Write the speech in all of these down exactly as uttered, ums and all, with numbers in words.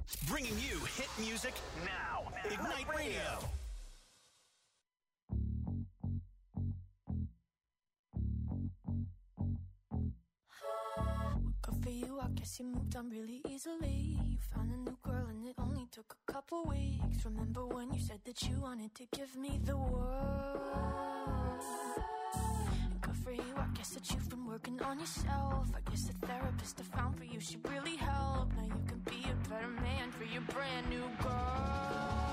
Bringing you hit music now. Ignite Radio. Good for you, I guess you moved on really easily. You found a new girl and it only took a couple weeks. Remember when you said that you wanted to give me the world? And good for you, I guess that you've been working on yourself. I guess the therapist I found for you should really help. Now you can be a better man for your brand new girl.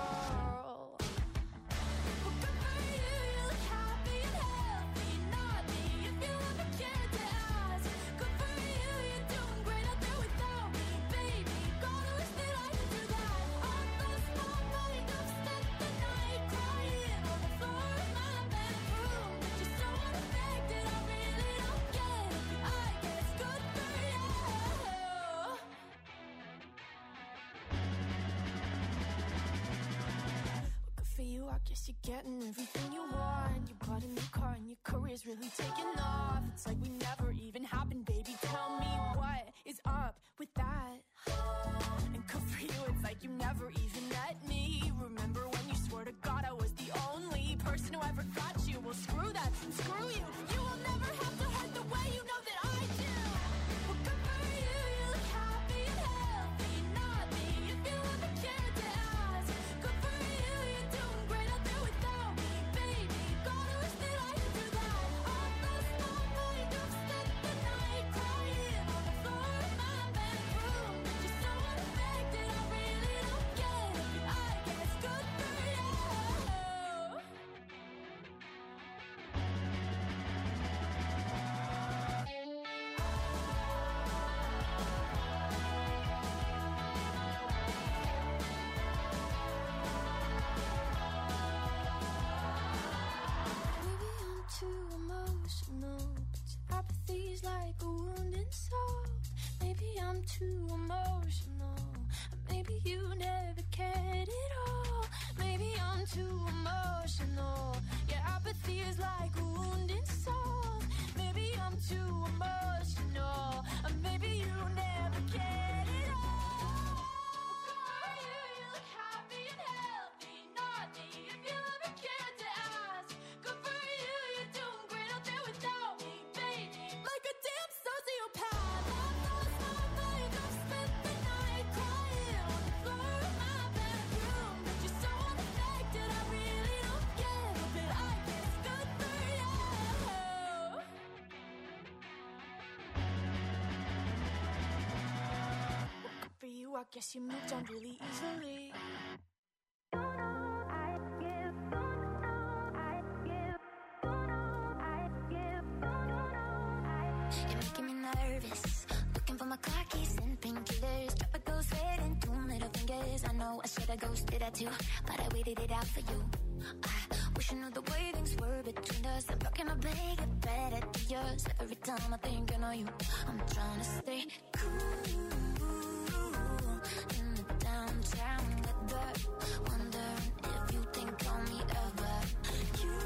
You're getting everything you want. You bought a new car and your career's really taking off. It's like we never even happened, baby. Tell me what is up with that? And good for you, it's like you never even met me. Remember when you swore to God I was the only person who ever got you? Well, screw that, screw you. You will never have to hurt the way you know that I do. Well, good for you, you look happy and healthy. Not me, if you ever cared to ask. Good for you, you're doing great out there without me, baby. Gotta wish that I could do that. All those small makeup, spent the night crying on the floor of my bedroom. Just so unaffected, I really don't get it. I guess good for you. Maybe I'm too emotional, but your apathy's like a wounded soul. Maybe I'm too emotional, or maybe you never cared at all. Maybe I'm too emotional, your apathy is like a wounded soul. Maybe I'm too emotional, or maybe you never cared at all. You, you look happy and healthy, not me, if you ever cared to ask. Good for you, you're doing great out there without me, baby. Like a damn sociopath. All those small makeup, spent the night crying on the floor of my bedroom. You're so unaffected, I really don't get it, but I guess good for you. Good for you, I guess you moved on really easily. You're making me nervous. Looking for my car keys and painkillers. Drop a ghost head and two middle fingers. I know I should have ghosted that too, but I waited it out for you. I wish I knew the way things were between us. I'm talking about get better to yours. Every time I think I know you, I'm trying to stay cool in the downtown weather. Wondering if you think on me ever. You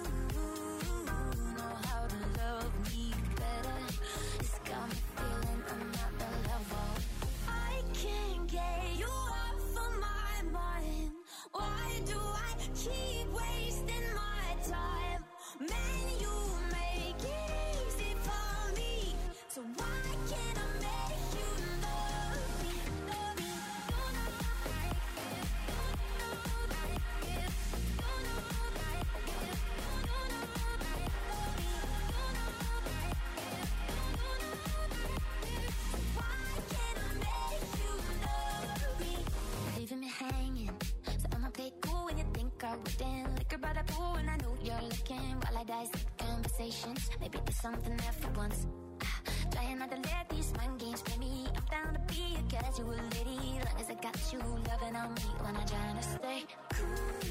know how to love me better. It's got me feeling another level. I can't get you off of my mind. Why do I keep wasting my time? Man, you make it easy for me. So why can't I make you love me? Love me. Don't know like it. Don't know like it. Don't know like it. Don't know like it. Love me. Don't know like it. Don't know like it. Why can't I make you love me? Leaving me hanging. So I'ma play cool when you think I wouldn't. Liquor by the pool and I know you're looking. While I dissect conversations, maybe there's something there for once. Ah, trying not to let these mind games play me. I'm down to be a casual lady, long as I got you loving on me when I'm trying to stay cool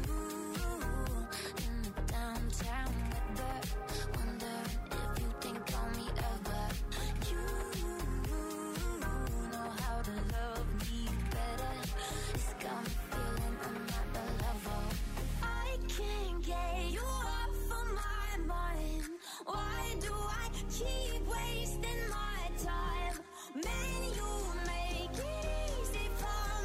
in the downtown weather. Wondering if you think on me ever. You know how to love me better. It's got me feeling another level. I can't get you off of my mind. Why do I keep wasting my time? Man, you make it easy for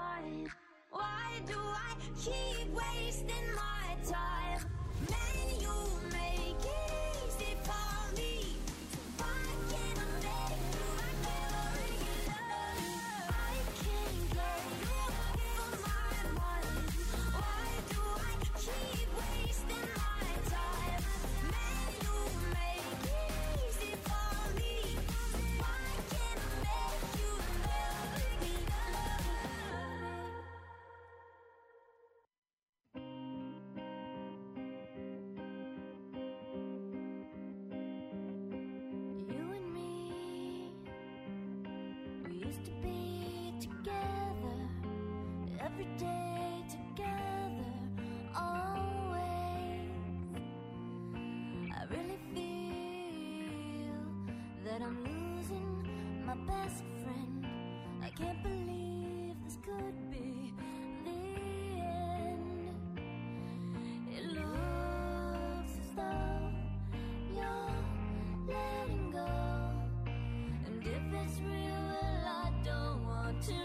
mind. Why do I keep wasting my time? Man, you make it easy for me. Why can't I make you never love? I can't get you off my mind. Why do I keep wasting my time? Man, you make it easy for me. Why can't I make you love me? You and me, we used to be together, every day together, always. I really feel that I'm losing my best friend. I can't believe this could be the end. It looks as though you're letting go, and if it's real, well, I don't want to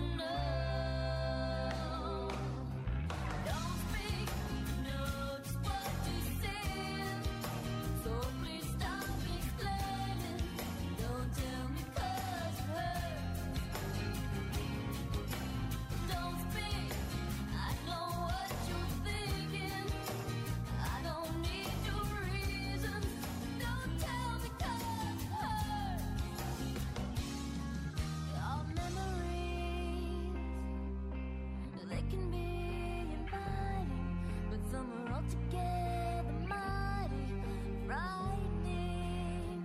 know. Don't speak, know just what to say, so please stop explaining. Don't tell me 'cause it hurts. Don't speak, I know what you're thinking. I don't need your reasons. Don't tell me 'cause it hurts. Our memories, they can be inviting, but some are altogether mighty frightening.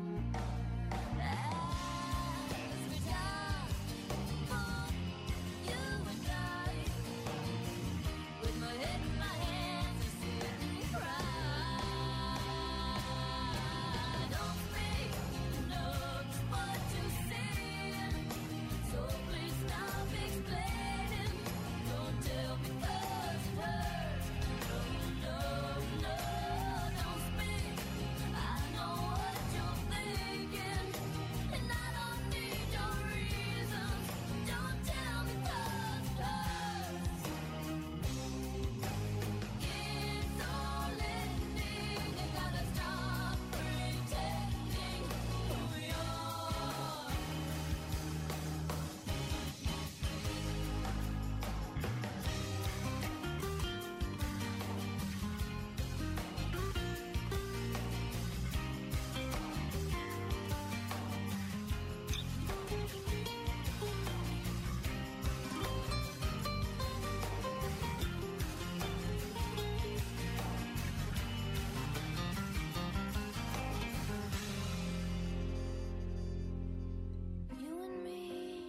As we die for you and I, with my head in my hands, I sit and cry. Don't speak, know just what to say, so please stop explaining. Don't tell me 'cause it hurts. No, no, no, don't speak. I know what you're thinking, and I don't need your reasons. Don't tell me 'cause it hurts. It's all ending. You gotta stop pretending who you are. You and me,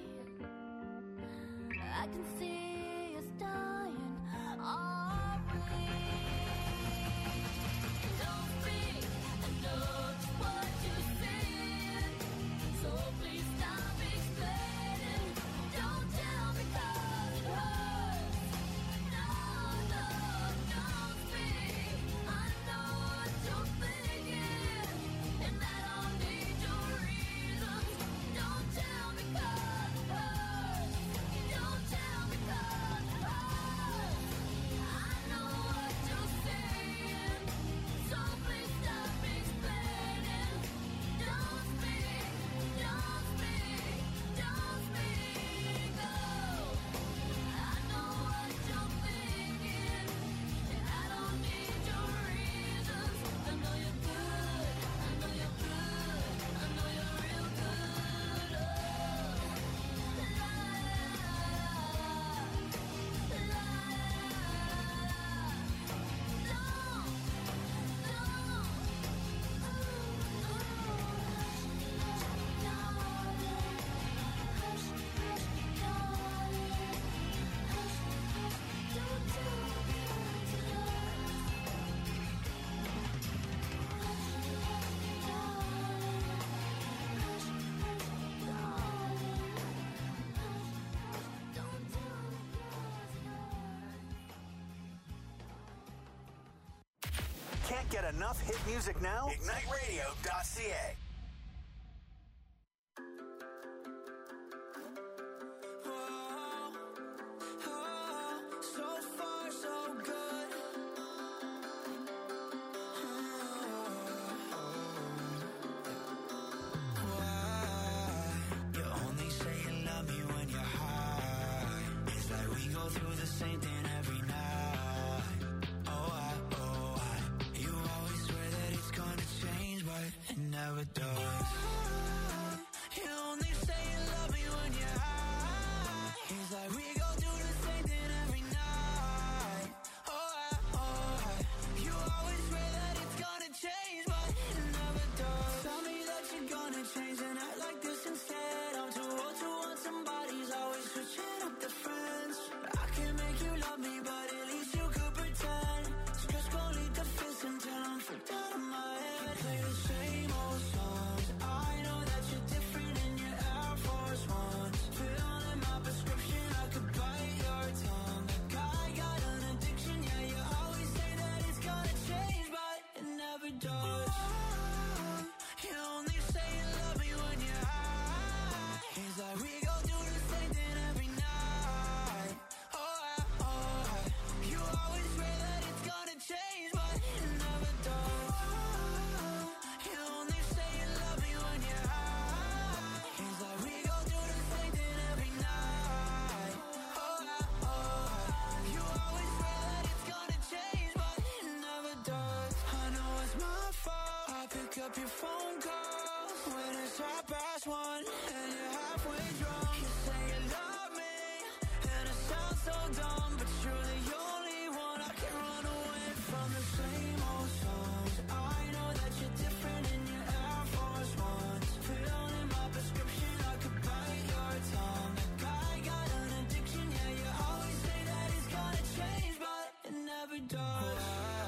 I can see us dying, are we? Don't speak, I know just what you're saying, so please stop explaining. Don't tell me 'cause it hurts. No, no, don't speak. I know what you're thinking, and I don't need your reasons. Don't tell me 'cause it hurts. Don't tell me 'cause it hurts. I know what you're saying, so please stop explaining. Don't speak, don't speak, don't speak. Oh, I know what you're thinking, and I don't need your reasons. I know you're good, I know you're good, I know you're real good. Oh, la la la. Can't get enough hit music now? Ignite radio dot c a. Oh, oh. never does. You only say you love me when you're high. It's like we go do the same thing every night. Oh, I, oh, I. You always swear that it's gonna change, but it never does. Tell me that you're gonna change and act like this instead. I'm too old to want somebody's always switching up the friends. I can't make you love me, but at least you could pretend. So just go lead the fist until I'm freaked out of my head. Play the same old songs. I know that you're different in your Air Force Ones. Filling my prescription, I could bite your tongue. Like I got an addiction, yeah, you always say that it's gonna change, but it never does. You only say you love me when you're high. It's like we go do the same thing every night. Oh, I, oh, I. You always swear that it's gonna change, but it never does. You only say you love me when you're high. It's like we go do the same thing every night. Oh, I, oh, I. You always swear that it's gonna change, but it never does. I know it's my fault. I pick up your phone calls when it's half past one and you're halfway drunk. You say you love me and it sounds so dumb, but you're the only one I can run away from. The same old songs. I know that you're different in your Air Force Ones. Filling my prescription, I could bite your tongue. Like I got an addiction, yeah, you always say that it's gonna change, but it never does.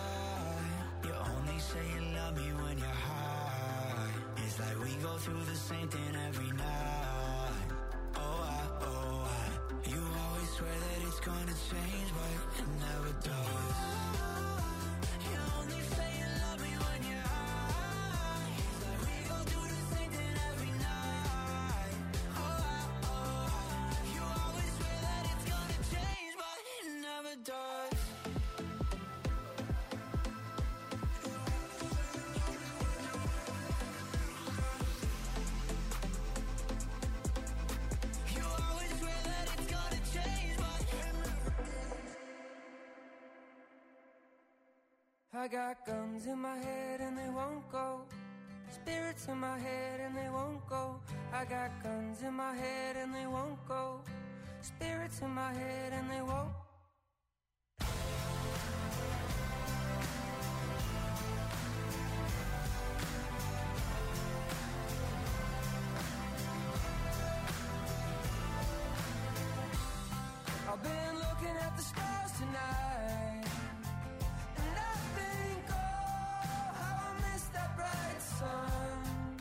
You only say you love me when you're high. It's like we go through the same thing every night. Oh, I, oh, I. You always swear that it's gonna change, but it never does. You only say you love me when you're high. It's like we go do the same thing every night. Oh, I, oh, I. You always swear that it's gonna change, but it never does. You always swear that it's gonna change, but I got guns in my head and they won't go. Spirits in my head and they won't go. I got guns in my head and they won't go. Spirits in my head and they won't. I've been looking at the stars tonight, and I think, oh, how I miss that bright sun.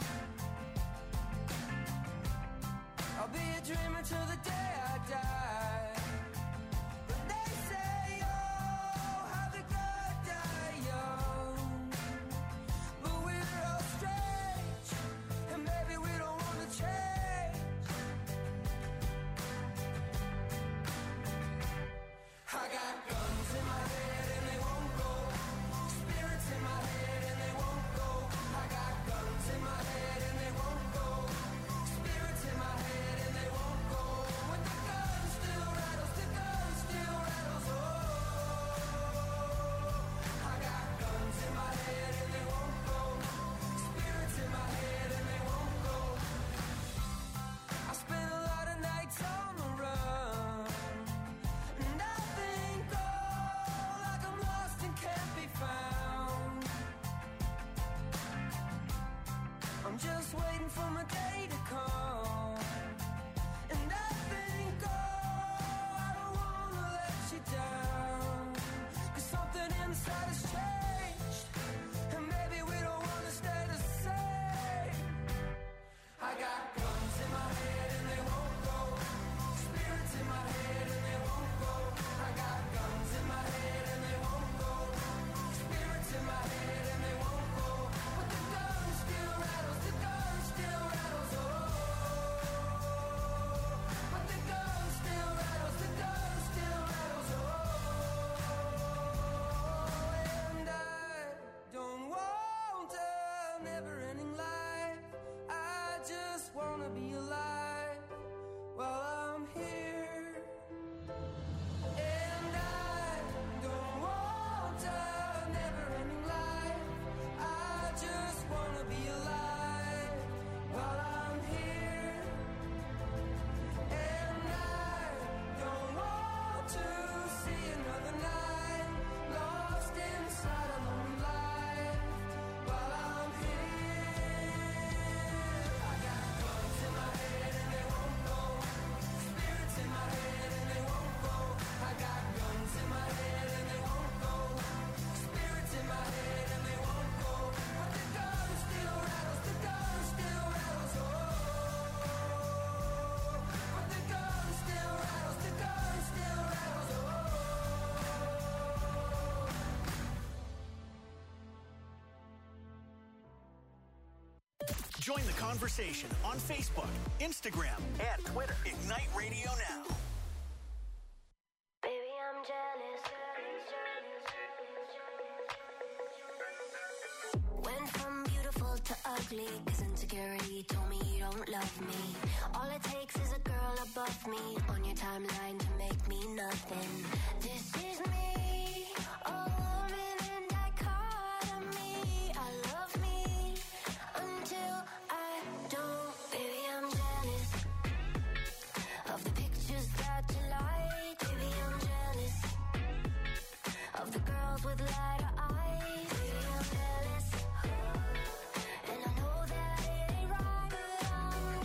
I'll be a dreamer till the day I die. But they say, oh, how the good die young. But we're all strange, and maybe we don't want to change. I got guns in my head and they won't go. Spirits in my head and they won't go. I got guns in my head and they won't go. Spirits in my head and they won't go. When the guns Join the conversation on Facebook, Instagram, and Twitter. Ignite Radio Now. Baby, I'm jealous. Went from beautiful to ugly, cause insecurity told me you don't love me. All it takes is a girl above me on your timeline to make me nothing. This is me, a woman in dichotomy. I love me until I don't. Baby, I'm jealous of the pictures that you like. Baby, I'm jealous of the girls with lighter eyes. Baby, I'm jealous, and I know that it ain't right, but I'm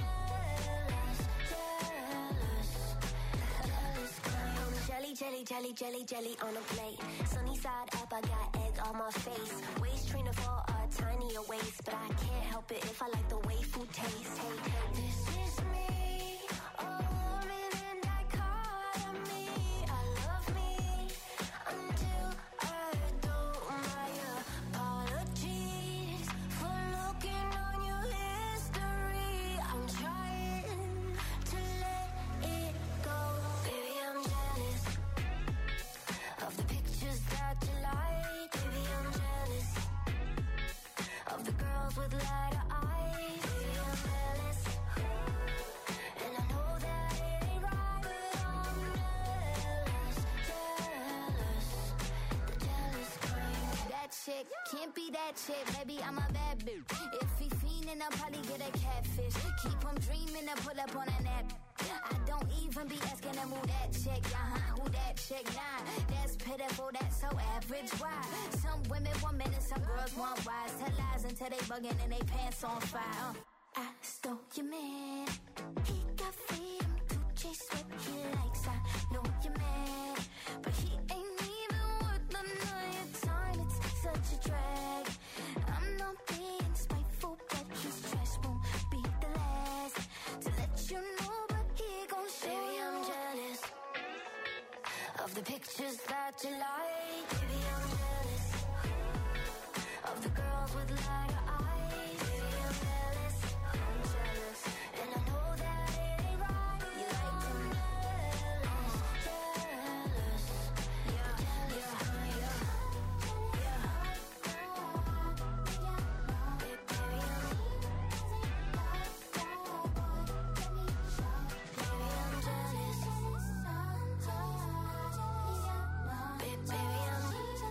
jealous, jealous, jealous. I'm jelly, jelly, jelly, jelly, jelly on a plate. Sunny side up, I got egg on my face. Waist trainer for a tinier waist, but I can't help it if I like the way food tastes. Hey, this is me, a woman in dichotomy. I love me until I don't. My apologies for looking on your history. I'm trying to let it go. Baby, I'm jealous of the pictures that you like. Baby, I'm jealous of the girls with lighter eyes. Baby, I'm jealous, and I know that it ain't right, but I'm jealous, jealous, the jealous kind. That chick can't be that chick, baby, I'm a bad bitch. If he fiendin', I'll probably get a catfish. Keep him dreaming to pull up on a nap. I don't even be asking them who that chick, uh-huh, who that chick, nah. That's pitiful, that's so average, why? Some women want men and some girls want wise. Tell lies until they bugging and they pants on fire. uh. I stole your man, he got freedom to chase what he likes. I know you're mad, but he ain't even worth the night time. It's such a drag. I'm not being spiteful, but his trash won't be the last to let you know, but he gon' show. Baby, I'm jealous of the pictures that you like. Baby, I'm jealous of the girls with lighter eyes. Baby, I'm jealous, I'm jealous, and I know that it ain't right. You like them jealous, jealous, yeah, jealous, yeah, yeah, yeah. Baby, I'm, baby, I'm jealous. Baby, baby, I'm,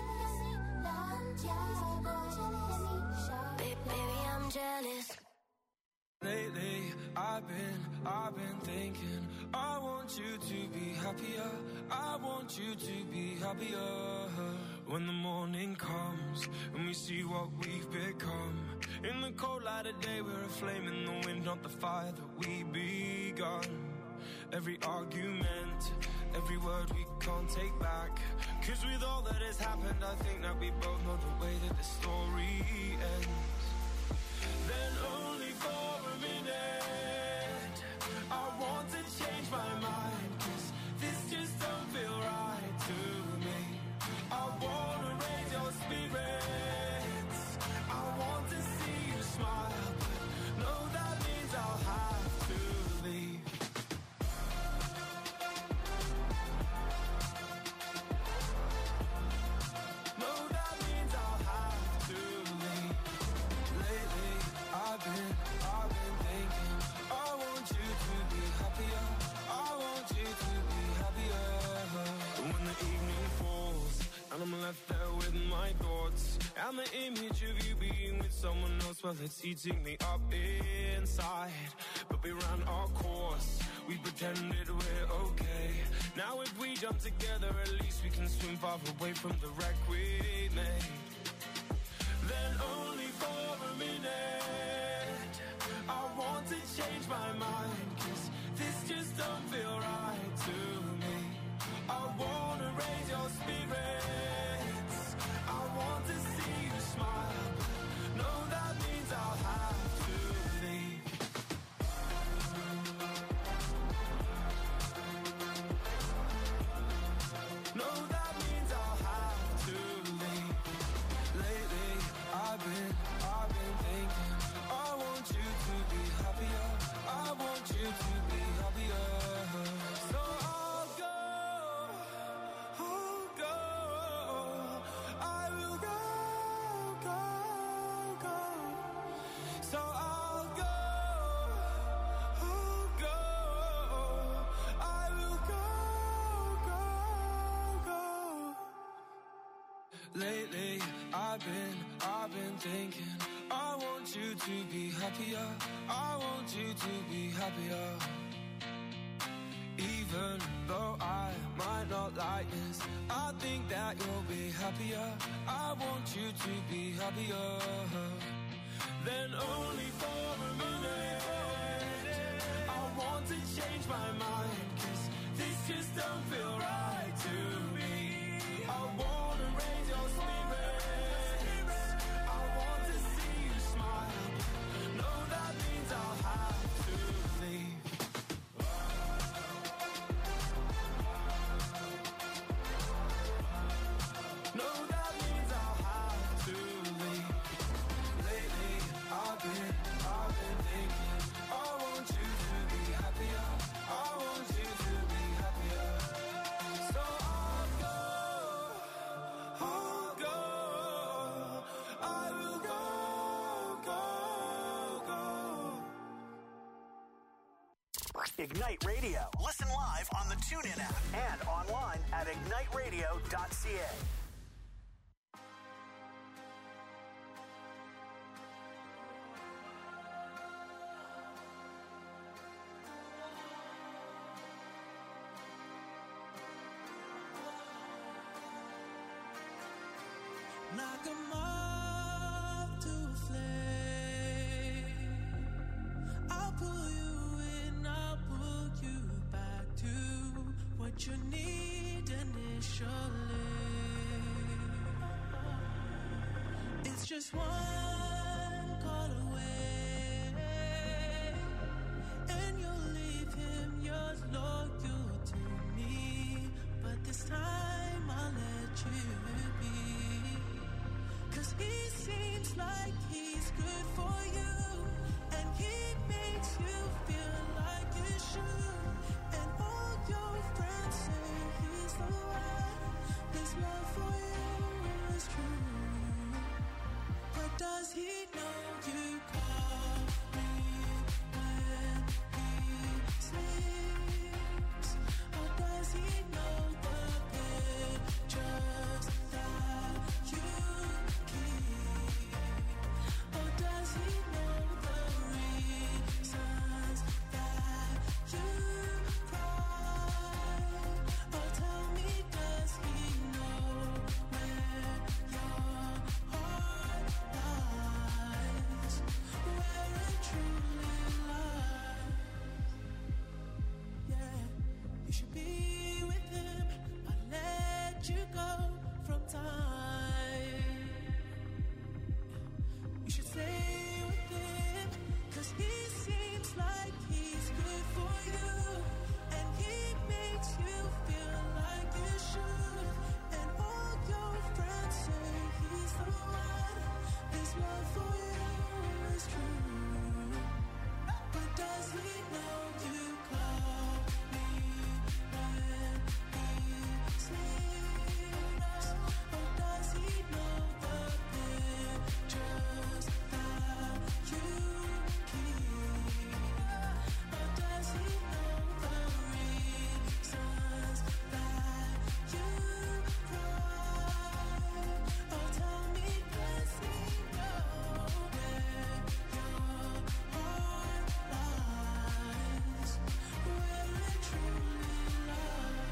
baby, baby, I'm jealous. Lately, I've been, I've been thinking, I want you to be happier, I want you to be happier. When the morning comes, and we see what we've become. In the cold light of day, we're a flame in the wind, not the fire that we begun. Every argument, every word we can't take back. Cause with all that has happened, I think that we both know the way that the story ends. Then only for a minute, I want to change my mind. Cause this just don't feel right to me. I wanna raise your spirits, I want to see you smile, but no, that means I'll have to leave. No, that means I'll have to leave. Lately, I've been, I've been thinking, I want you to be happier, I want you to be happier. When the evening falls, and I'm left there with my thoughts, and the image of you being with someone else, well, it's eating me up inside. But we ran our course, we pretended we're okay. Now if we jump together, at least we can swim far away from the wreck we made. Then only for a minute, I want to change my mind. Cause this just don't feel right to me. I wanna raise your spirits, I want to see you smile, but no, that means I'll have to leave. No, that means I'll have to leave. Lately, I've been, I've been thinking, I want you to be happier, I want you to be happier. Even though I might not like this, I think that you'll be happier, I want you to be happier. Then only for a minute, I want to change my mind, 'cause this just don't feel right to me. I wanna raise your spirits, I want to see you smile. No, that means I'll have to leave. No, that means I'll have to leave. Lately, I've been, I've been thinking, I want you to be happier, I want you to be happier. So I'll go, I'll go, I will go, go, go. Ignite Radio. Listen live on the TuneIn app and online at ignite radio dot c a. Like a moth to a flame, I'll pull you in, I'll pull you back to what you need initially. It's just one call away, and you'll leave him, you're loyal to me, but this time I'll let you be. 'Cause he seems like he's good for you, and he makes you feel like you should. And all your friends say he's the one. His love for you is true. But does he know you call me when he sleeps? Or does he know the pictures that you keep? Or does he know the reasons that you cry? Or tell me, does he know where your heart lies? Where it truly lies? Yeah, you should be with him. I'll let you go from time. You should stay with him, 'cause he seems like he's good for you, and he makes you feel like you should. And all your friends say he's the one. His love for you is true. But does he know you call me when he sleeps? Or does he know the pictures that you keep? Or does he know the reasons that you cry? Or tell me, does he know where your heart lies? Where it truly lies?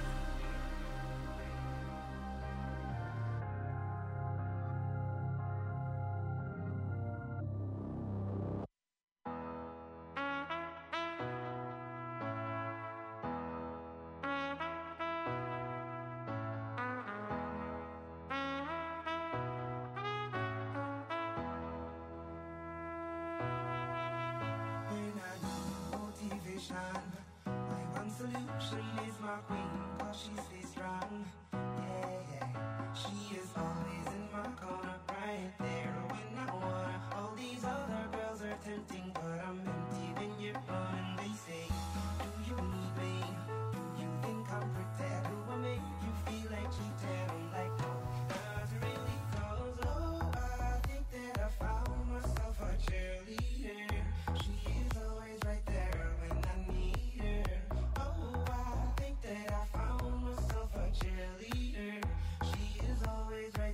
When I need motivation, my one solution is my queen, 'cause she stays strong. Yeah, yeah. She is always in my corner, right there when I wanna. All these other girls are tempting, but I'm empty when you're gone. And they say, do you need me? Do you think I'm pretty? Do I make you feel like cheating? I'm like, no, not really, 'cause oh, I think that I found myself a cheerleader. She is always right there when I need her. Oh, I think that I found myself a cheerleader. She is always right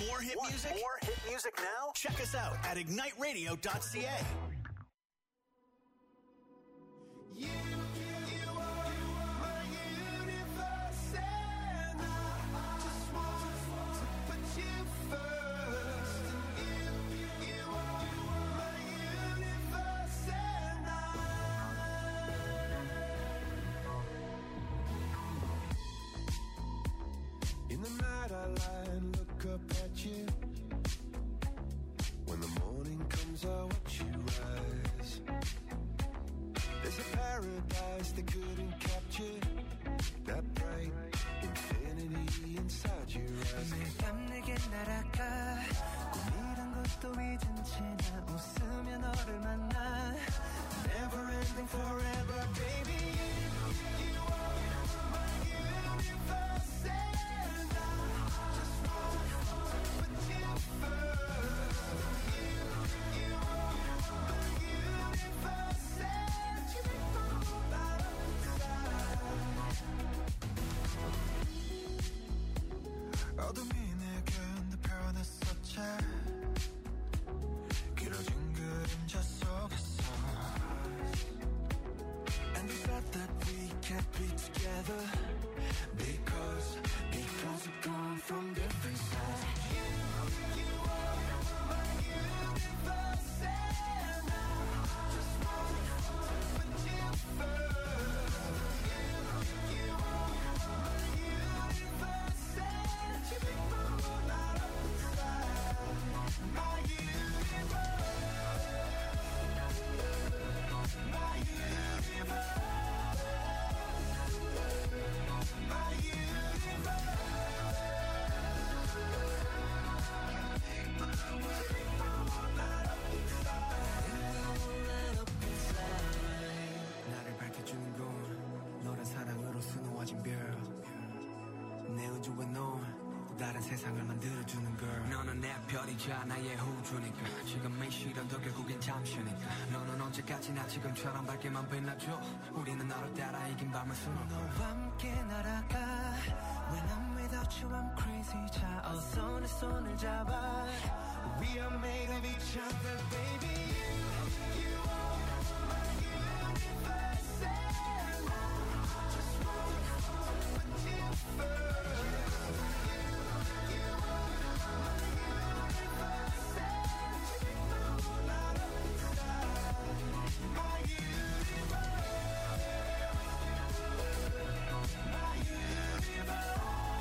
more hit Want music? More hit music now? Check us out at ignite radio dot c a. You, you are my universe, and I just want to put you first. And you, you are my universe, and I. In the night I lie and look up at you. When the morning comes, I watch you rise. There's a paradise they couldn't capture. That bright infinity inside your eyes. 매일 밤 내게 날아가. 꿈이란 것도 잊은 채 나 웃으며 너를 만나. Never ending forever, baby. You, you are my universe, and I just want to put you first. You, you are my universe, and you make my whole life inside. 어둠이 내게 내 변했었지. 길어진 그림자 속에서. And you said that we can't be together because because we're gone from different sides. You, you are my universe, and I just want to put you first. You, you are my universe, and you make my whole light up inside. My universe, my universe. 나를 밝혀주는 건 너란 사랑으로 수놓아진 별. 내 우주에 넌 또 다른 세상을 만들어주는 걸. 너는 내 별이자 나의 우주니까. 지금의 시련도 결국엔 잠시니까. 너는 언제까지나 지금처럼 밝게만 빛나줘. 우리는 너를 따라 이긴 밤을 수놓고 너와 함께 날아가. When I'm without you I'm crazy. 자 어서 내 손을 잡아. We are made of each other, baby. You, you are my universe, and I just want to put you first. You, you are my universe, and you make my whole light up inside. My universe, my universe.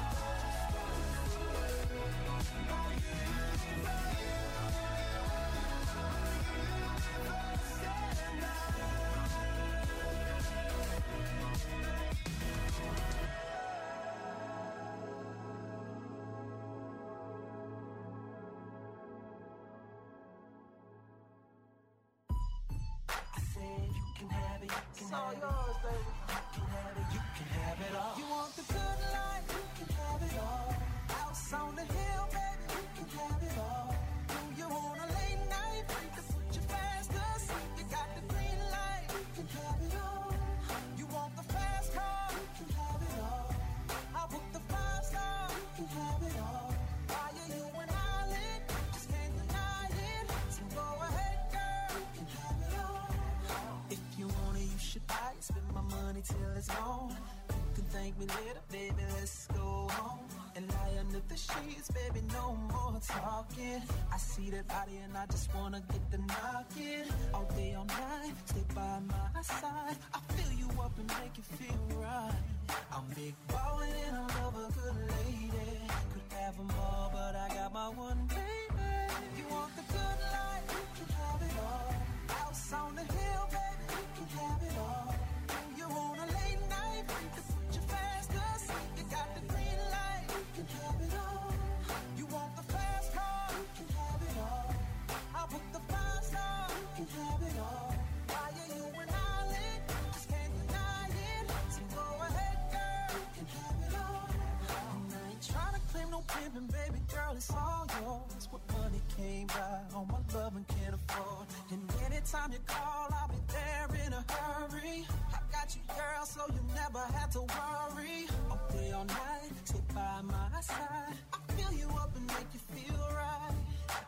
It's all yours, baby. You can have it, you can have it all. You want the good life, you can have it all. House on the hill, baby, you can have it all. Do you want a late night? You can put your fast asleep. You got the green light, you can have it all. You want the fast car, you can have it all. I'll book the five star, you can have it all. Why are you an island? Just can't deny it. So go ahead, girl, you can have it all. If you want it, you should buy it. Spend my money till it's gone. You can thank me later, baby, let's go home. And lie under the sheets, baby, no more talking. I see that body and I just wanna get the knocking. All day, all night, stay by my side. I fill you up and make you feel right. I'm big ballin' and I love a good lady. Could have them all, but I got my one baby. You want the good life, you can have it all. House on the hill, baby, you can have it all. You want a late night, you can put your fast asleep. You got the green light, you can have it all. You want the fast car, you can have it all. I'll book the five star, you can have it all. Why are you an island? Just can't deny it. So go ahead, girl, you can have it all. And I ain't trying to claim no pimpin', baby girl, it's all yours. What money came by, all my love and can't afford. And anytime you call, I'll be there in a hurry. I got you, girl, so you never have to worry. All day, all night, stay by my side. I fill you up and make you feel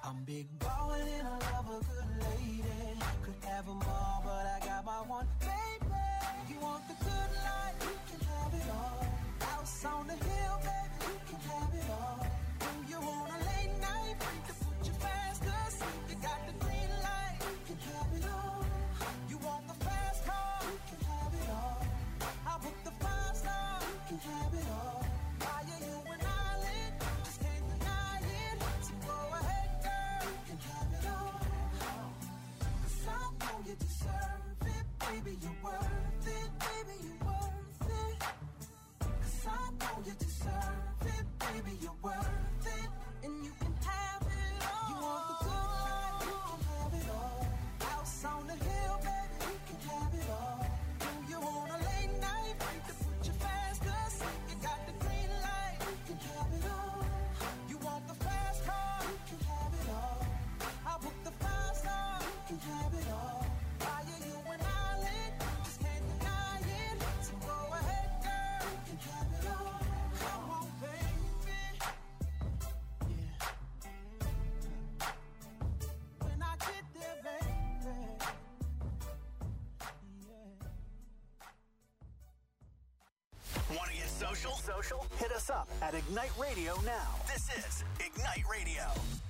I'm big ballin' and I love a good lady. Could have them all, but I got my one baby. You want the good life, you can have it all. House on the hill, baby, you can have it all. When you want a late night, free to put you fast asleep. You got the green light, you can have it all. You want the fast car, you can have it all. I'll put the five star, you can have it all. Fire you an island, just can't deny it. So go ahead, girl, you can have it all. 'Cause I know you deserve it, baby, you're worth it, baby, you're worth it. 'Cause I know you deserve it, baby, you're worth it. And you can have it all. You want the good life, you can have it all. House on the hill, baby, you can have it all. Do you want a late night, free to put you fast asleep. You got the green light, you can have it all. You want the fast car, you can have it all. I'll put the five star, you can have it all. Fire you an island, just can't deny it. So go ahead, girl, you can have it all. Come on, baby. Yeah. When I get there, baby. Yeah. Want to get social? Social? Hit us up at Ignite Radio now. This is Ignite Radio.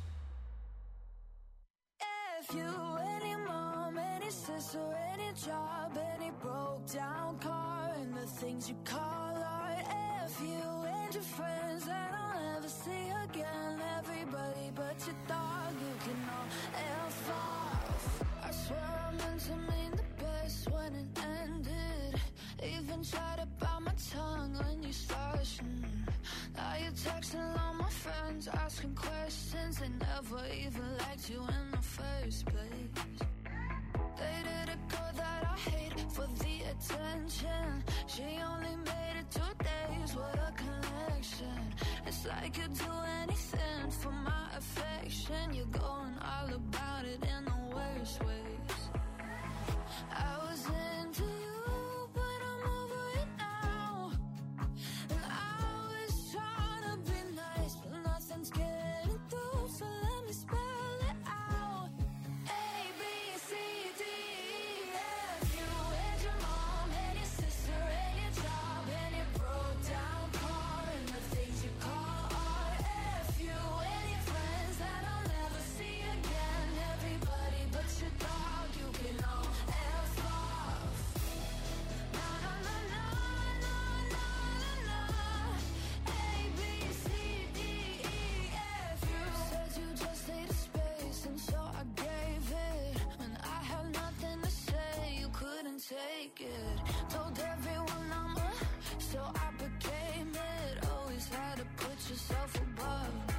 If you, any mom, any sister, any job, any broke down car, and the things you call art. If you and your friends that I'll never see again, everybody but your dog, you can all F off. I swear I meant to mean the best when it ended. Even tried to bite my tongue when you started. Mm. Now you're texting all my friends, asking questions. They never even liked you in the first place. Dated a girl that I hate for the attention. She only made it two days, what a connection. It's like you'd do anything for my affection. You're going all about it in the worst ways. I was into you, but I'm over it now. And I was trying to be nice, but nothing's getting through, so let me spell it out. A, B, C, D, E, F. You and your mom and your sister and your job and your broke down car and the things you call art. F you and your friends that I'll never see again. Everybody but your dog, you can all F off. Na na na na na na na. A, B, C, D, E, F. You said you just needed space, and so I gave it. When I had nothing to say, you couldn't take it. Told everyone I'm a, so I became it. Always had to put yourself above me.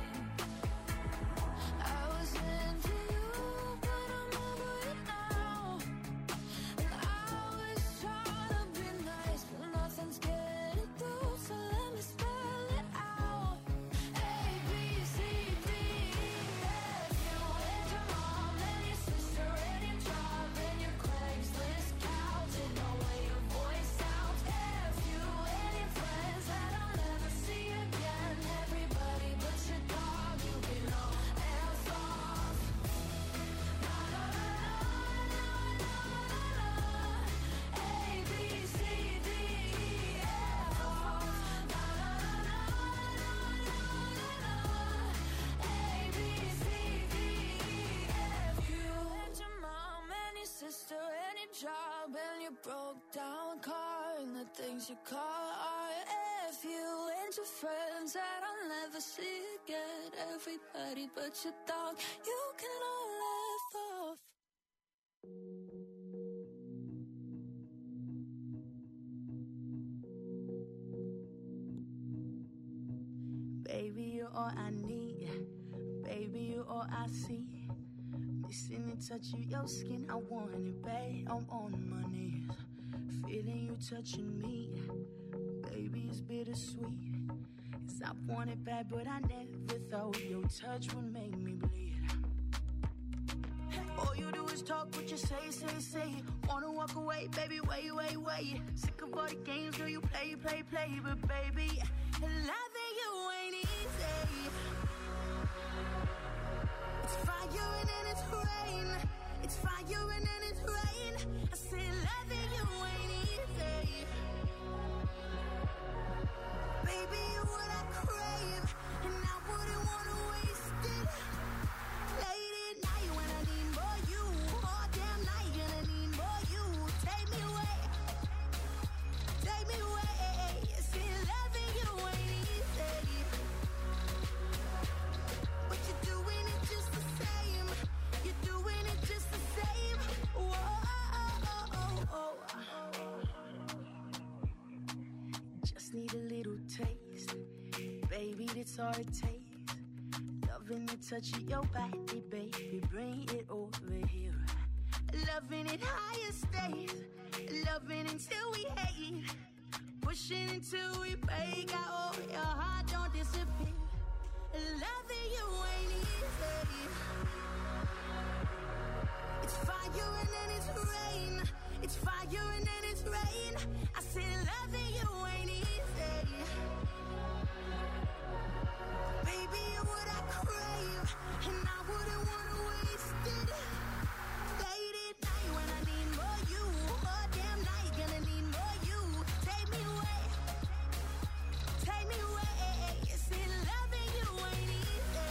I was into you, but I'm over it now. And I was trying to be nice, but nothing's getting through, so let me spell it out. A, B, C, D, E, F. You and your mom and your sister and your job and your Craigslist couch and the way your voice sounds. F you and your friends that I'll never see again. Everybody but your dog, you can all F off. Na na na na na na na. A, B, C, D, E, F off. Na na na na na na na. A, B, C, D, E, F. You and your mom and your sister and your job and your broke down car and the things you call art. F you and your friends that I'll never see again. Everybody but your dog, you can all F off. Baby, you're all I need. Baby, you're all I see. Missing the touch of your skin, I want it, babe. I'm on my knees, feeling you touching me. Baby, it's bittersweet. 'Cause I want it bad, but I never thought your touch would make me bleed. All you do is talk what you say, say, say. Wanna walk away, baby, wait, wait, wait. Sick of all the games, girl, you play, play, play. But baby, loving you ain't easy. It's fire and then it's rain. It's fire and then it's rain. I said loving you ain't easy. Baby, you're what I crave, and I wouldn't wanna waste it. Late at night when I need more you, all damn night gonna need more you. Take me away, take me away. See, loving you ain't easy, but you're doing it just the same. You're doing it just the same. Whoa. Just need a little taste, baby, that's all it takes. Loving the touch of your body, baby, bring it over here. Loving it higher stays, loving until we hate, pushing until we break out. Oh, your heart don't disappear. Loving you ain't easy. It's fire and then it's rain. It's fire and then it's rain. I said loving you ain't easy. Baby, you're what I crave, and I wouldn't wanna waste it. Late at night when I need more you, all damn night gonna need more you. Take me away, take me away. See, loving you ain't easy,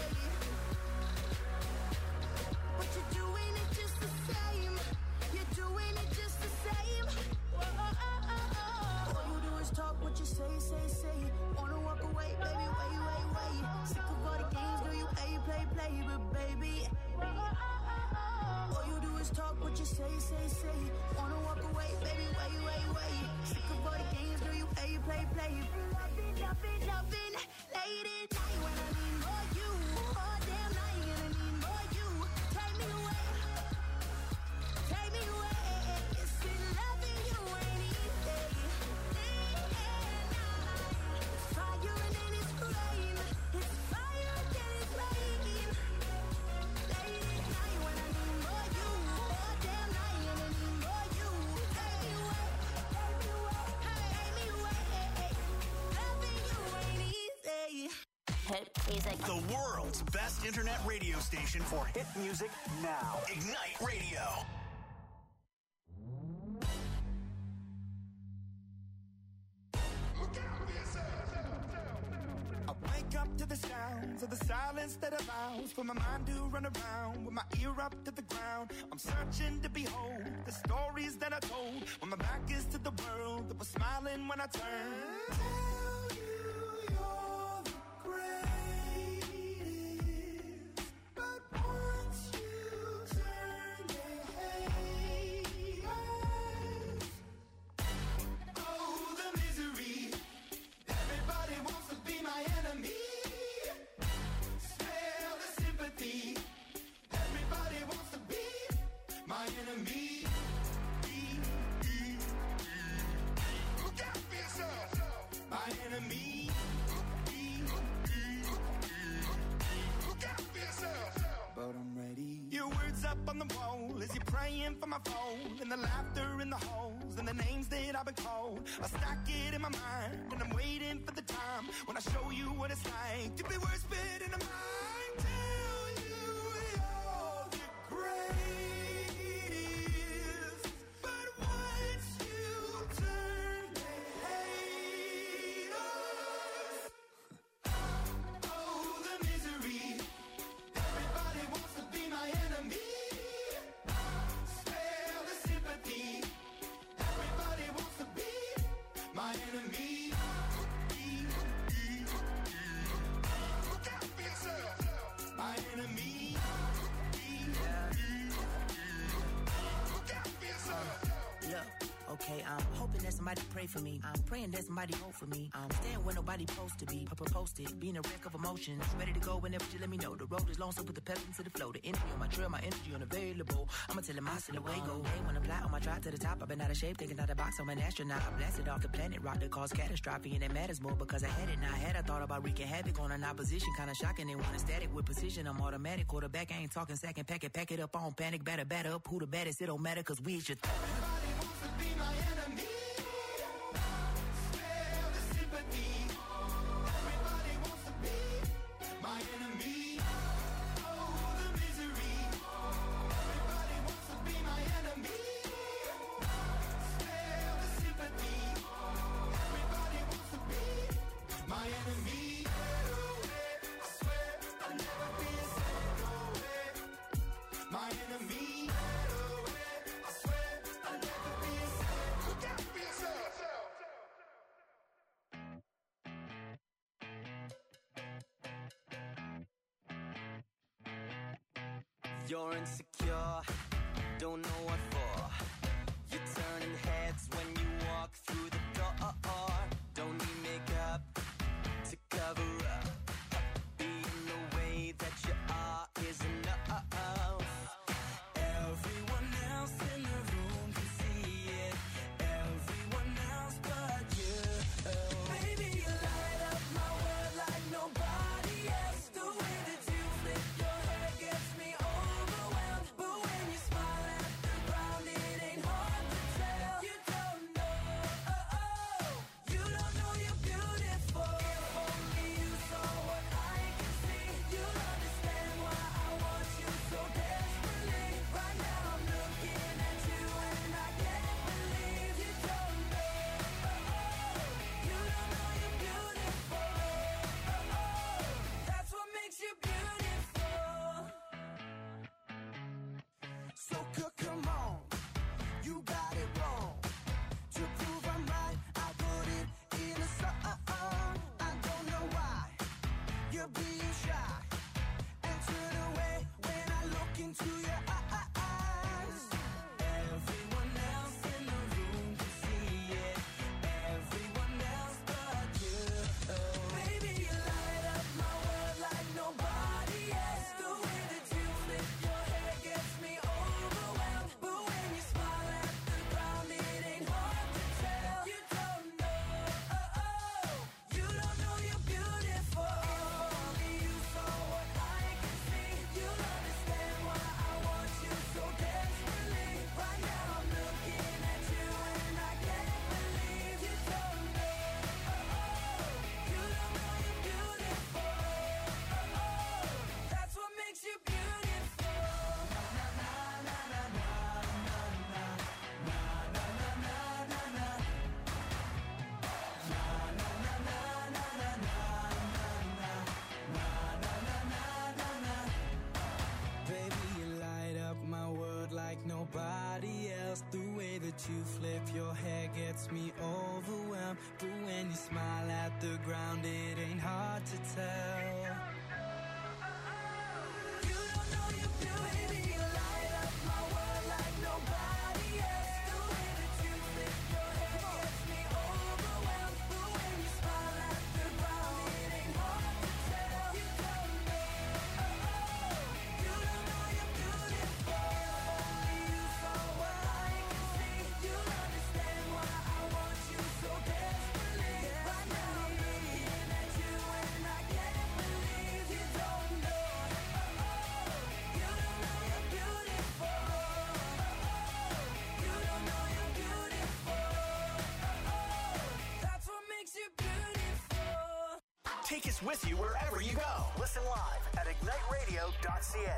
but you're doing it just the same. You're doing it just the same. Whoa. All you do is talk what you say, say, say. Wanna walk away, baby, wait, wait, wait. Sick of all the games, girl, you play, play, play, but baby. All you do is talk what you say, say, say. Wanna walk away, baby, wait, wait, wait. Sick of all the games, girl, you play, play, play. Loving, loving, loving. Late at night when I need more you, all damn night gonna need more you. Take me away, take me away. See, loving you ain't easy. It's fire and then it's rain. It's fire and then it's rain. Late at night when I need more you, all damn night gonna need more you. Take me away, take me away, take me away. Loving you ain't easy. Hit music. The world's best internet radio station for hit music now. Ignite Radio. I wake up to the sounds of the silence that allows for my mind to run around with my ear up to the ground. I'm searching to behold the stories that I told when my back is to the world that was smiling when I turned. Tell you you're the greatest, but once you turn, they hate us. Oh, the misery. Everybody wants to be my enemy. Smell the sympathy. Everybody wants to be my enemy. Look out for yourself. My enemy. Look out for yourself. But I'm ready. Your words up on the wall as you're praying for my phone, and the laughter in the halls and the names that I've been called. I stack it in my mind and I'm waiting for the time when I show you what it's like to be worse fit in a mind. Tell you you're the greatest, but once you turn, they hate us. Oh, the misery. Everybody wants to be my enemy. Spare the sympathy. Everybody wants to be my enemy. Look out for yourself. My enemy. Look out for yourself. Look, okay, I'm hoping that somebody pray for me. I'm praying that somebody hope for me. I'm staying where nobody supposed to be. Papa posted, being a wreck of emotions. Ready to go whenever you let me know. The road is long, so put the pep into the flow. The energy on my trail, my energy unavailable. I'ma tell him I still away go. Hey, when I fly on my drive to the top, I've been out of shape, thinking out the box. I'm an astronaut. I blasted off the planet, rock that caused catastrophe, and it matters more because I had it. Now I had I thought about wreaking havoc on an opposition, kinda shocking. They want a static with precision. I'm automatic, quarterback. I ain't talking second pack it, pack it up on panic, batter, batter up. Who the baddest? It don't matter, cause we should. Everybody wants to be my enemy. Spare the sympathy. Everybody wants to be my enemy. Oh, the misery. You're insecure, don't know what for. You're turning heads when you walk through the door. Don't need makeup to cover up. Being the way that you are is enough. Everyone else in the room can see it. Everyone else but you. Baby, you light up my world like nobody else. The way that you flip your hair gets me overwhelmed. But when you smile at the ground, it ain't hard to tell. You don't know, oh, oh. You don't know you're beautiful. If only you saw what I can see, you'll understand why I want you so desperately. Right now I'm looking at you and I can't believe you don't know, oh, oh. You don't know you're beautiful, oh, oh. That's what makes you beautiful. So c- come on, you got it wrong. To prove I'm right, I put it in a song. I don't know why you're being shy and turn away when I look into your eyes. Everyone else in the room can see it. Everyone else but you. Baby, you light up my world like nobody else. The way that you flip your hair gets me overwhelmed. But when you smile at the ground, it ain't hard to tell. You don't know, oh, oh. You don't know you're beautiful. If only you saw what I can see, you'll understand why I want you so desperately. Right now I'm looking at you and I can't believe you don't know, oh, oh. You don't know you're beautiful, oh, oh. That's what makes you beautiful. Na na na na na na na na na na na na na. Na na na na na na na na na na na na. Baby, you light up my world like nobody else. The way that you flip your hair gets me overwhelmed. But when you smile at the ground, it ain't hard to tell. You don't know you're beautiful. Baby, you light up my world like nobody else. The way that you flip your hair gets me overwhelmed. But when you smile at the ground, it ain't hard to tell. You don't know, oh, oh. You don't know you're beautiful. If only you saw what I can see, you'll understand why I want you so desperately. Right now I'm looking at you and I can't believe you don't know, oh, oh. You don't know you're beautiful, oh, oh. You don't know you're beautiful, oh, oh. That's what makes you beautiful. Take us with you wherever you go. Listen live at ignite radio dot c a.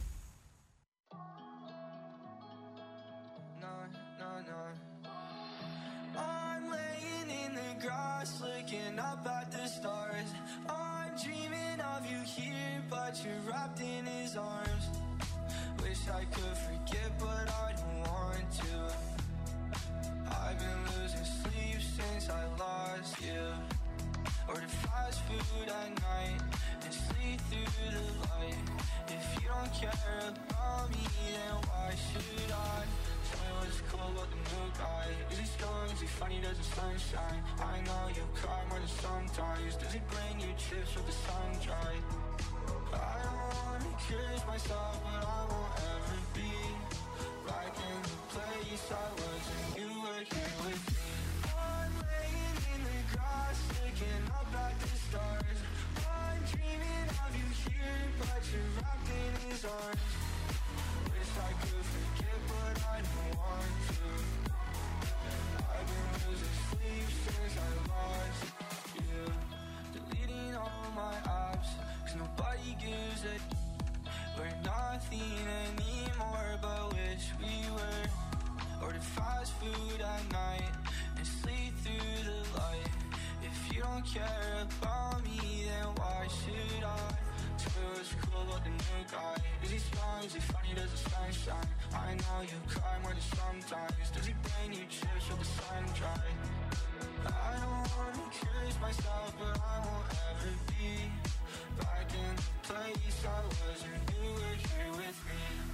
No, no, no. I'm laying in the grass, looking up at the stars. I'm dreaming of you here, but you're wrapped in his arms. Wish I could forget, but I don't want to. I've been losing sleep since I lost you. Order fast food at night and sleep through the light. If you don't care about me, then why should I? Tell me what's cool about the new guy. Is he strong? Is he funny? Does the sunshine? I know you cry more than sometimes. Does he bring you chips with the sun dry? I don't wanna curse myself, but I won't ever be back in the place I was when you were here with me. I'm laying in the grass, looking up at the stars. I'm dreaming of you here, but you're wrapped in his arms. Wish I could forget, but I don't want to. I've been losing sleep since I lost you. Deleting all my apps, cause nobody gives a. We're nothing anymore, but wish we were. Ordered fast food at night and sleep through the light. If you don't care about me, then why should I? Tell me what's cool about the new guy. Is he strong? Is he funny? Does the sun shine? I know you cry more than sometimes. Does he bring you chips with the sun dry? I don't wanna accuse myself, but I won't ever be back in the place I was when you were here with me.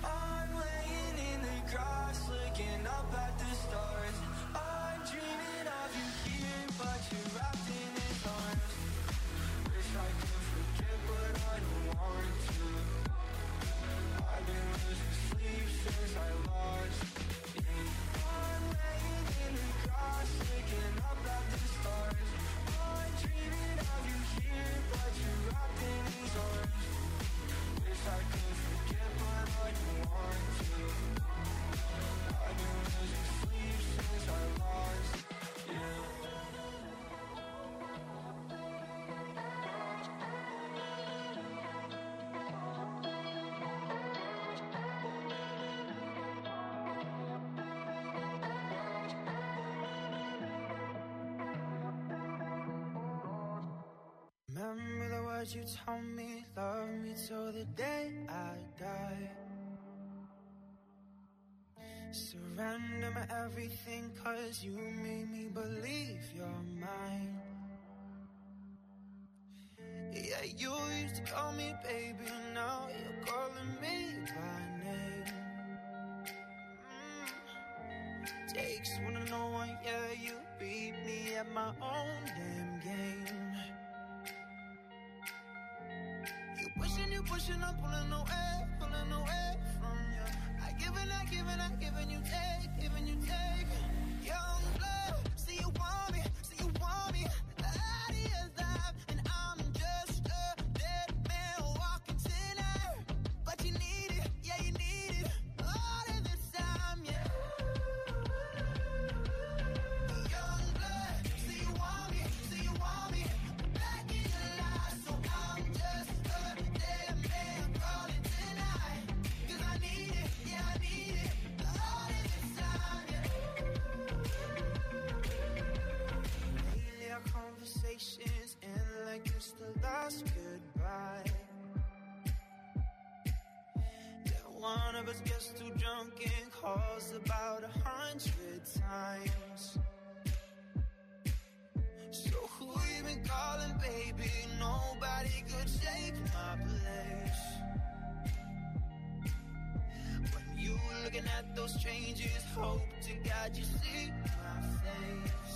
Would you tell me, love me till the day I die? Surrender my everything, cause you made me believe you're mine. Yeah, you used to call me baby, now you're calling me by name. mm. Takes one to know one, yeah, you beat me at my own damn game. You pushing, you pushing, I'm pulling away, pulling away from you. I give and I give and I give and you take, give and you take. Young blood, see you want me, see you want me. The idea's live and I'm just a dead man walking tonight. But you need it, yeah you need it, all of this time, yeah. Young blood, see you want me, see you want me. Back in your life, so I'm just a dead man calling tonight. Cause I need it, yeah I need it, all of this time, yeah. Lately our conversations end like it's the last goodbye. Yeah, one of us gets too drunk and calls about a hundred times. So who you been calling, baby? Nobody could take my place. When you looking at those changes, hope to God you see my face.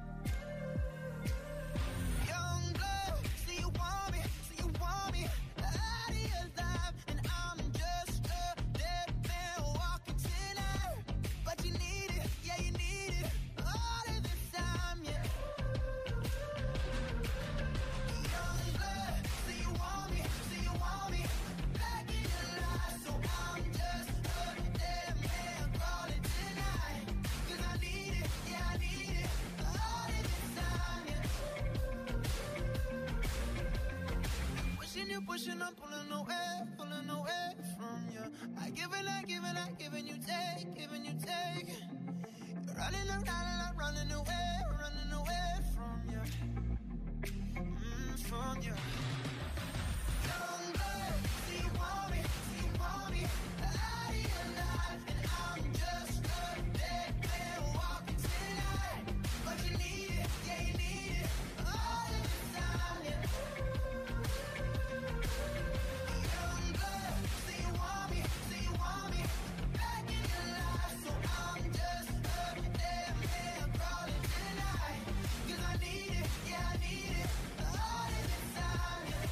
Young blood, see you want me, see you want me. The idea's live and I'm just a dead man walking tonight. But you need it, yeah you need it, all of this time, yeah. Young blood, see you want me, see you want me. Back in your life, so I'm just a dead man calling tonight. Cause I need it, yeah I need it, all of this time, yeah. Pushing you, pushing, I'm pulling away, pulling away from you. I give and I give and I give and you take, give and you take. You're running around and I'm running away, running away from you, mm, from you. Young blood, see you want me, see you want me. The idea's live and I'm just a dead man walking tonight. But you need it, yeah you need it, all of this time, yeah. Young blood, see you want me, see you want me. Back in your life, so I'm just a dead man crawling tonight. Cause I need it, yeah I need it, all of this time, yeah.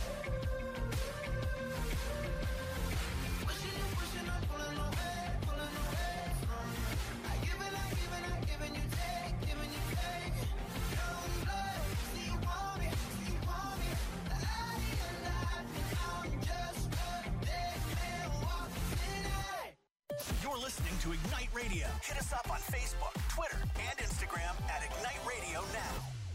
Pushing you, pushing, I'm pulling away, pulling away from you. I give and I give and I give and you take, give and you take. Young blood, see you want me, see you want me. The idea's live and I'm just a dead man walking tonight. You're listening to Ignite Radio. Hit us up on Facebook, Twitter, and Instagram at Ignite Radio now.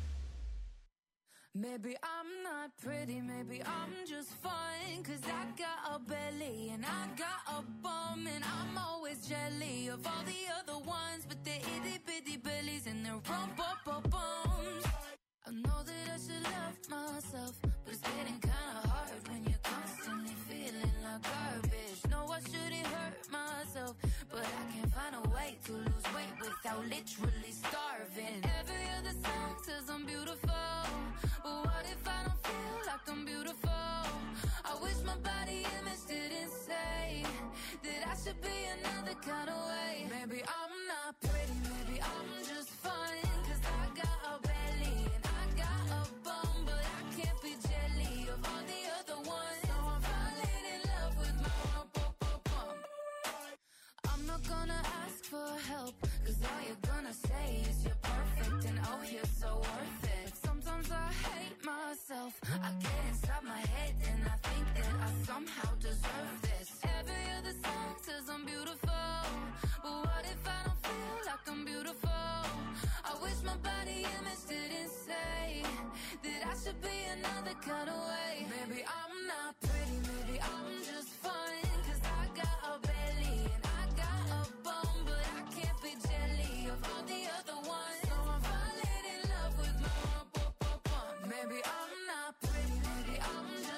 Maybe I'm not pretty, maybe I'm just fine. Cause I got a belly and I got a bum. And I'm always jelly of all the other ones. But they're itty bitty bellies and they're rump up up bums. I know that I should love myself, but it's getting kinda hard when you're constantly feeling like garbage. No, I shouldn't hurt myself, but I can't find a way to lose weight without literally starving. Every other song says I'm beautiful, but what if I don't feel like I'm beautiful? I wish my body image didn't say that I should be another kind of way. Maybe I'm not pretty, maybe I'm just fine. Cause I got a belly and I got a bum, but I can't be jelly of all the other ones. So I'm falling in love with my rump, bum, bum, bum. I'm not gonna ask for help, cause all you're gonna say is you're perfect and oh you're so worth it. Sometimes I hate myself, I get inside my head and I think that I somehow deserve this. Every other song says I'm beautiful, but what if I don't feel like I'm beautiful? I wish my body image didn't say that I should be another kind of way. Maybe I'm not pretty, maybe I'm just fine. Cause I got a belly and I got a bum, but I can't be jelly of all the other ones. So I'm falling in love with my rump, bum, bum, bum. Maybe I'm not pretty, maybe I'm just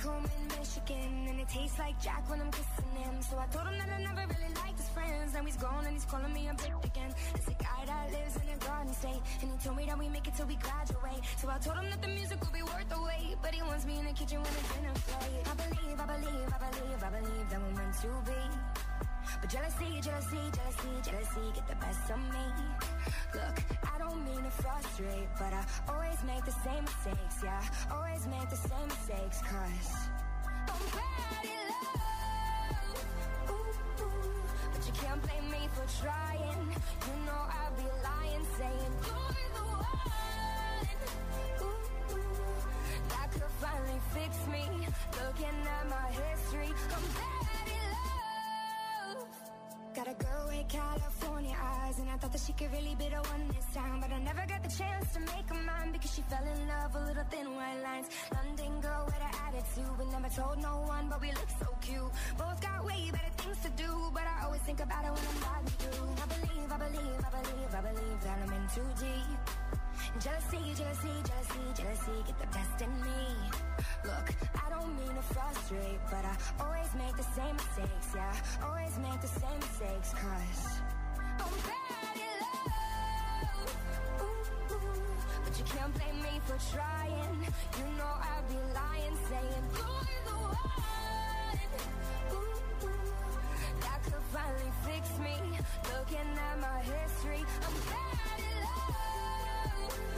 home in Michigan, and it tastes like Jack when I'm kissing him. So I told him that I never really liked his friends. Now he's gone and he's calling me a bitch again. It's a guy that lives in a garden state, and he told me that we make it till we graduate. So I told him that the music will be worth the wait, but he wants me in the kitchen when it's dinner plate. I believe, I believe, I believe, I believe that we're meant to be. But jealousy, jealousy, jealousy, jealousy get the best of me. Look, I don't mean to frustrate, but I always make the same mistakes, yeah. Always make the same mistakes, cause I'm bad in love. Ooh, ooh. But you can't blame me for trying. You know I'd be lying, saying you're the one. Ooh, ooh. That could finally fix me. Looking at my history, I'm bad in love. Got a girl with California eyes, and I thought that she could really be the one this time. But I never got the chance to make her mine, because she fell in love with little thin white lines. London girl with an attitude, we never told no one, but we look so cute. Both got way better things to do, but I always think about it when I'm riding through. I believe, I believe, I believe, I believe that I'm in too deep. Jealousy, jealousy, jealousy, jealousy get the best in me. Look, I don't mean to frustrate, but I always make the same mistakes, yeah. Always make the same mistakes, cause I'm bad in love. Ooh, ooh. But you can't blame me for trying. You know I'd be lying, saying you're the one. Ooh, ooh. That could finally fix me. Looking at my history, I'm bad.